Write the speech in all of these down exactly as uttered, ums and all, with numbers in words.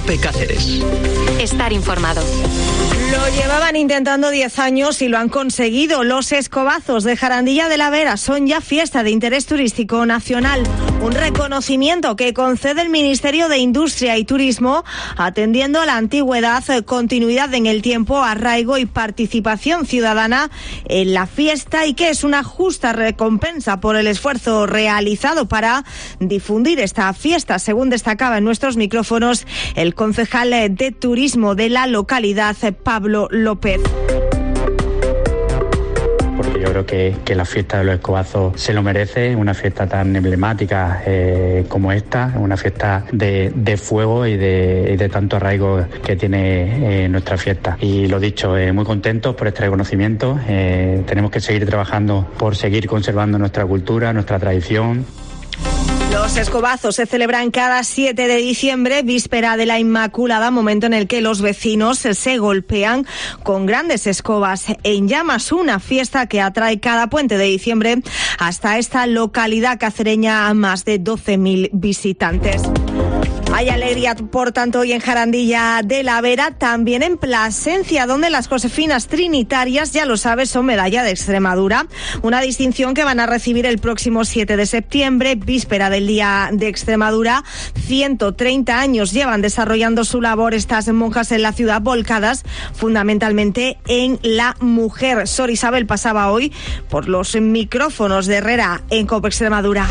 COPE Cáceres. Estar informado. Lo llevaban intentando diez años y lo han conseguido. Los escobazos de Jarandilla de la Vera son ya fiesta de interés turístico nacional. Un reconocimiento que concede el Ministerio de Industria y Turismo, atendiendo a la antigüedad, continuidad en el tiempo, arraigo y participación ciudadana en la fiesta, y que es una justa recompensa por el esfuerzo realizado para difundir esta fiesta, según destacaba en nuestros micrófonos el concejal de turismo de la localidad, Pablo López. Porque yo creo que, que la fiesta de los escobazos se lo merece, una fiesta tan emblemática eh, como esta, una fiesta de, de fuego y de, y de tanto arraigo que tiene eh, nuestra fiesta. Y lo dicho, eh, muy contentos por este reconocimiento. Eh, tenemos que seguir trabajando por seguir conservando nuestra cultura, nuestra tradición. Los escobazos se celebran cada siete de diciembre, víspera de la Inmaculada, momento en el que los vecinos se golpean con grandes escobas en llamas. Una fiesta que atrae cada puente de diciembre hasta esta localidad cacereña a más de doce mil visitantes. Hay alegría, por tanto, hoy en Jarandilla de la Vera, también en Plasencia, donde las Josefinas Trinitarias, ya lo sabes, son medalla de Extremadura, una distinción que van a recibir el próximo siete de septiembre, víspera del Día de Extremadura. ciento treinta años llevan desarrollando su labor estas monjas en la ciudad, volcadas fundamentalmente en la mujer. Sor Isabel pasaba hoy por los micrófonos de Herrera en COPE Extremadura.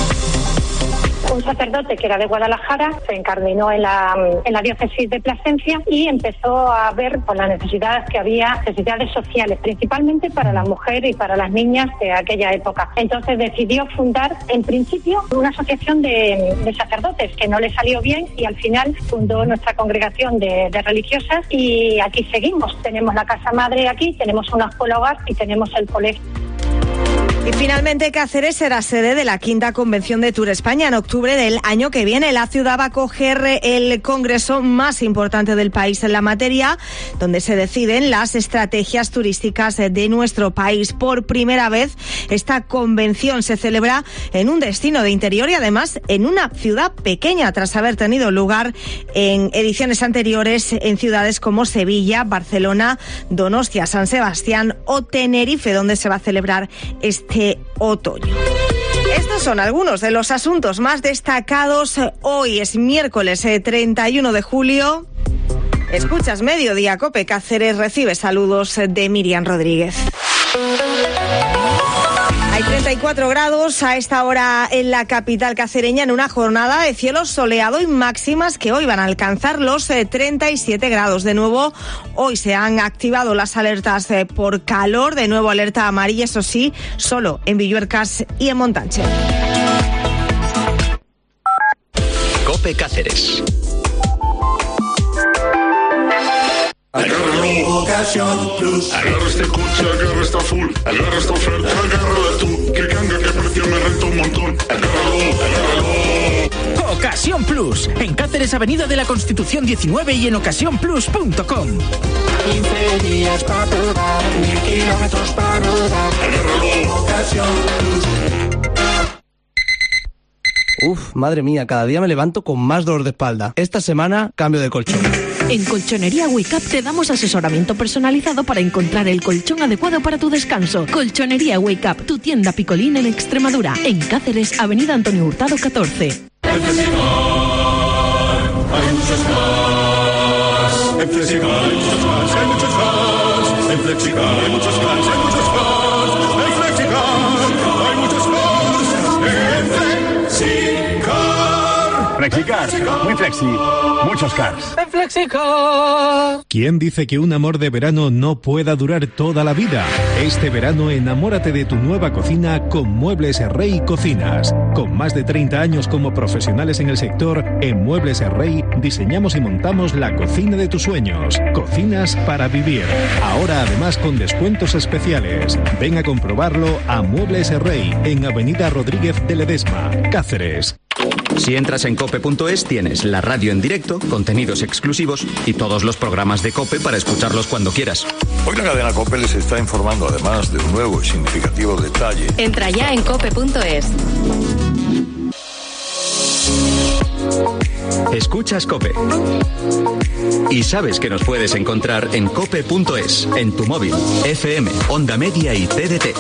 Un sacerdote que era de Guadalajara se incardinó en la, en la diócesis de Plasencia y empezó a ver por las necesidades que había, necesidades sociales, principalmente para la mujer y para las niñas de aquella época. Entonces decidió fundar, en principio, una asociación de, de sacerdotes que no le salió bien, y al final fundó nuestra congregación de, de religiosas, y aquí seguimos. Tenemos la casa madre aquí, tenemos una escuela hogar y tenemos el colegio. Y finalmente, Cáceres será sede de la quinta Convención de Tour España en octubre del año que viene. La ciudad va a acoger el congreso más importante del país en la materia, donde se deciden las estrategias turísticas de nuestro país. Por primera vez, esta convención se celebra en un destino de interior y además en una ciudad pequeña, tras haber tenido lugar en ediciones anteriores en ciudades como Sevilla, Barcelona, Donostia, San Sebastián o Tenerife, donde se va a celebrar este otoño. Estos son algunos de los asuntos más destacados. Hoy es miércoles treinta y uno de julio. Escuchas Mediodía COPE Cáceres, recibe saludos de Miriam Rodríguez. Hay treinta y cuatro grados a esta hora en la capital cacereña, en una jornada de cielo soleado y máximas que hoy van a alcanzar los treinta y siete grados. De nuevo, hoy se han activado las alertas por calor, de nuevo alerta amarilla, eso sí, solo en Villuercas y en Montanche. COPE Cáceres. Agárralo, Ocasión Plus. Agarra este coche, agarra esta full. Agarra esta oferta, agárrala tú. Que ganga, que precio, me renta un montón. Agárralo, agárralo. Ocasión Plus. En Cáceres, Avenida de la Constitución diecinueve y en ocasión plus punto com. quince días para probar, mil kilómetros para rodar. Agárralo, Ocasión Plus. Uf, madre mía, cada día me levanto con más dolor de espalda. Esta semana, cambio de colchón. En Colchonería Wake Up te damos asesoramiento personalizado para encontrar el colchón adecuado para tu descanso. Colchonería Wake Up, tu tienda Picolín en Extremadura. En Cáceres, Avenida Antonio Hurtado catorce. En Flexicar hay muchos más. En Flexicar hay muchos más, hay muchos más. En Flexicar hay muchos más, hay muchos más. En Flexicar hay muchos más. En Flexicar. Flexicar, muy flexi, muchos cars. En Flexicar. ¿Quién dice que un amor de verano no pueda durar toda la vida? Este verano enamórate de tu nueva cocina con Muebles Rey Cocinas. Con más de treinta años como profesionales en el sector, en Muebles Rey diseñamos y montamos la cocina de tus sueños. Cocinas para vivir. Ahora además con descuentos especiales. Ven a comprobarlo a Muebles Rey en Avenida Rodríguez de Ledesma, Cáceres. Si entras en cope punto es tienes la radio en directo, contenidos exclusivos y todos los programas de COPE para escucharlos cuando quieras. Hoy la cadena COPE les está informando además de un nuevo y significativo detalle. Entra ya en cope punto es. Escuchas COPE. Y sabes que nos puedes encontrar en cope punto es, en tu móvil, F M, Onda Media y T D T.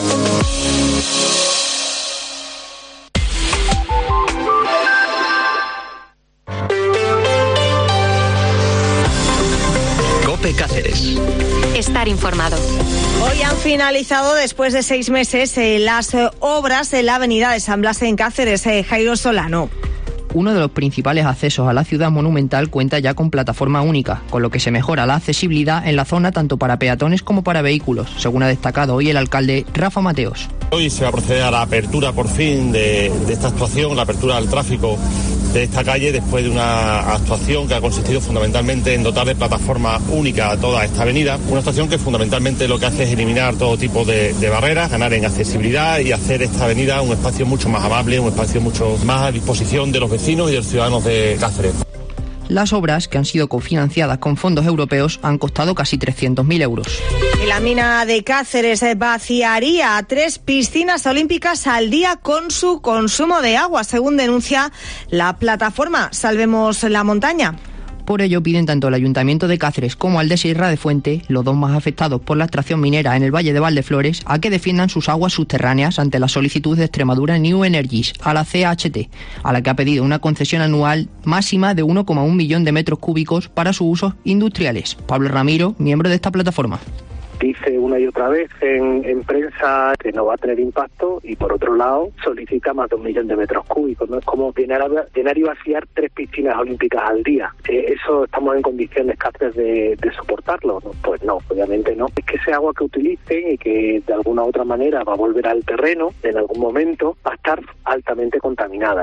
COPE Cáceres. Estar informado. Hoy han finalizado, después de seis meses, eh, las eh, obras en la avenida de San Blas en Cáceres. Eh, Jairo Solano. Uno de los principales accesos a la ciudad monumental cuenta ya con plataforma única, con lo que se mejora la accesibilidad en la zona tanto para peatones como para vehículos, según ha destacado hoy el alcalde Rafa Mateos. Hoy se va a proceder a la apertura por fin de, de esta actuación, la apertura al tráfico de esta calle, después de una actuación que ha consistido fundamentalmente en dotar de plataforma única a toda esta avenida, una actuación que fundamentalmente lo que hace es eliminar todo tipo de, de barreras, ganar en accesibilidad y hacer esta avenida un espacio mucho más amable, un espacio mucho más a disposición de los vecinos y de los ciudadanos de Cáceres. Las obras, que han sido cofinanciadas con fondos europeos, han costado casi trescientos mil euros. Y la mina de Cáceres vaciaría tres piscinas olímpicas al día con su consumo de agua, según denuncia la plataforma Salvemos la Montaña. Por ello piden tanto el Ayuntamiento de Cáceres como al de Sierra de Fuente, los dos más afectados por la extracción minera en el Valle de Valdeflores, a que defiendan sus aguas subterráneas ante la solicitud de Extremadura New Energies a la C H T, a la que ha pedido una concesión anual máxima de uno coma uno millón de metros cúbicos para sus usos industriales. Pablo Ramiro, miembro de esta plataforma. Dice una y otra vez en, en prensa que no va a tener impacto y por otro lado solicita más de un millón de metros cúbicos. No es como llenar, llenar y vaciar tres piscinas olímpicas al día. Eh, ¿Eso estamos en condiciones Cáceres de, de soportarlo? ¿No? Pues no, obviamente no. Es que ese agua que utilicen y que de alguna u otra manera va a volver al terreno en algún momento va a estar altamente contaminada.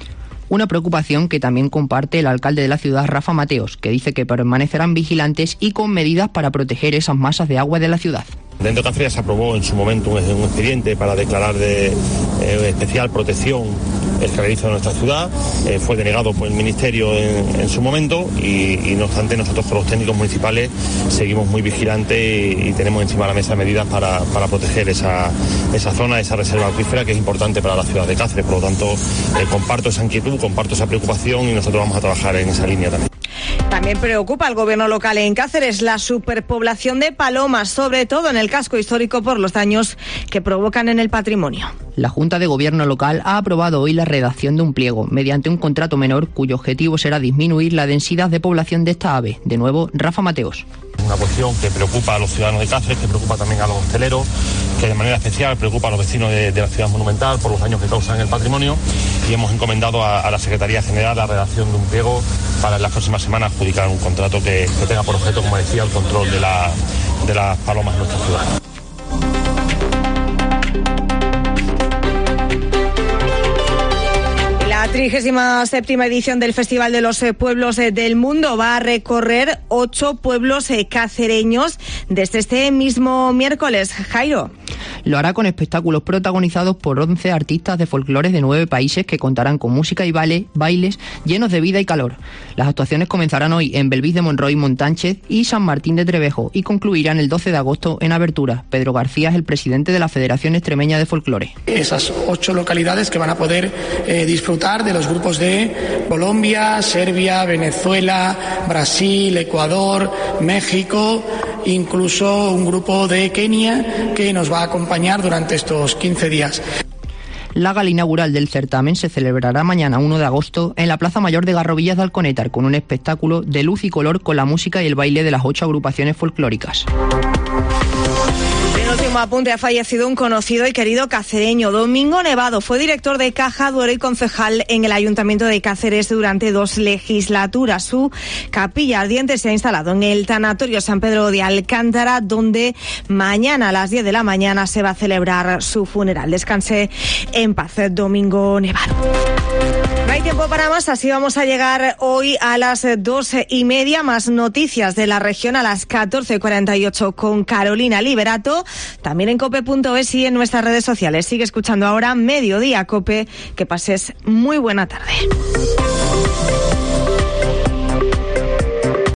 Una preocupación que también comparte el alcalde de la ciudad, Rafa Mateos, que dice que permanecerán vigilantes y con medidas para proteger esas masas de agua de la ciudad. Dentro de Cáceres se aprobó en su momento un, un expediente para declarar de eh, especial protección el caberizo de nuestra ciudad. Eh, fue denegado por el Ministerio en, en su momento y, y no obstante nosotros con los técnicos municipales seguimos muy vigilantes y, y tenemos encima de la mesa medidas para, para proteger esa, esa zona, esa reserva acuífera que es importante para la ciudad de Cáceres. Por lo tanto, eh, comparto esa inquietud, comparto esa preocupación y nosotros vamos a trabajar en esa línea también. También preocupa al gobierno local en Cáceres la superpoblación de palomas, sobre todo en el casco histórico por los daños que provocan en el patrimonio. La Junta de Gobierno local ha aprobado hoy la redacción de un pliego mediante un contrato menor cuyo objetivo será disminuir la densidad de población de esta ave. De nuevo, Rafa Mateos. Una cuestión que preocupa a los ciudadanos de Cáceres, que preocupa también a los hosteleros, que de manera especial preocupa a los vecinos de, de la ciudad monumental por los daños que causan en el patrimonio, y hemos encomendado a, a la Secretaría General la redacción de un pliego para en las próximas semanas adjudicar un contrato que, que tenga por objeto, como decía, el control de, la, de las palomas en nuestra ciudad. La trigésima séptima edición del Festival de los Pueblos del Mundo va a recorrer ocho pueblos cacereños desde este mismo miércoles. Jairo. Lo hará con espectáculos protagonizados por once artistas de folclores de nueve países que contarán con música y baile, bailes llenos de vida y calor. Las actuaciones comenzarán hoy en Belvís de Monroy, Montánchez y San Martín de Trevejo y concluirán el doce de agosto en Abertura. Pedro García es el presidente de la Federación Extremeña de Folclore. Esas ocho localidades que van a poder eh, disfrutar de los grupos de Colombia, Serbia, Venezuela, Brasil, Ecuador, México, incluso un grupo de Kenia que nos va a acompañar durante estos quince días. La gala inaugural del certamen se celebrará mañana uno de agosto en la Plaza Mayor de Garrovillas de Alconétar con un espectáculo de luz y color con la música y el baile de las ocho agrupaciones folclóricas. En último apunte, ha fallecido un conocido y querido cacereño. Domingo Nevado fue director de Caja Duero y concejal en el Ayuntamiento de Cáceres durante dos legislaturas. Su capilla ardiente se ha instalado en el Tanatorio San Pedro de Alcántara, donde mañana a las diez de la mañana se va a celebrar su funeral. Descanse en paz, Domingo Nevado. No hay tiempo para más, así vamos a llegar hoy a las doce y media. Más noticias de la región a las catorce cuarenta y ocho con Carolina Liberato. También en cope punto es y en nuestras redes sociales. Sigue escuchando ahora Mediodía Cope. Que pases muy buena tarde.